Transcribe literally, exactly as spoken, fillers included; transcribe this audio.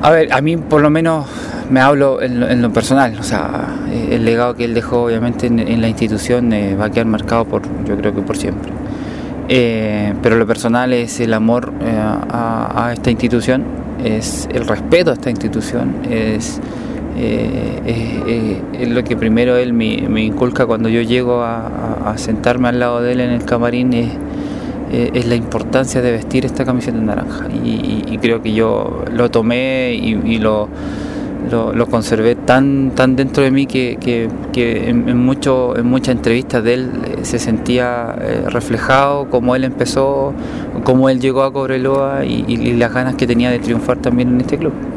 A ver, a mí por lo menos me hablo en lo, en lo personal, o sea, el legado que él dejó obviamente en, en la institución eh, va a quedar marcado por, yo creo que por siempre. Eh, pero lo personal es el amor eh, a, a esta institución, es el respeto a esta institución, es, eh, eh, es lo que primero él me, me inculca cuando yo llego a, a, a sentarme al lado de él en el camarín, es, es la importancia de vestir esta camiseta naranja, y, y, y creo que yo lo tomé y, y lo, lo, lo conservé tan, tan dentro de mí que, que, que en, en, mucho, en muchas entrevistas de él se sentía eh, reflejado cómo él empezó, cómo él llegó a Cobreloa y, y, y las ganas que tenía de triunfar también en este club.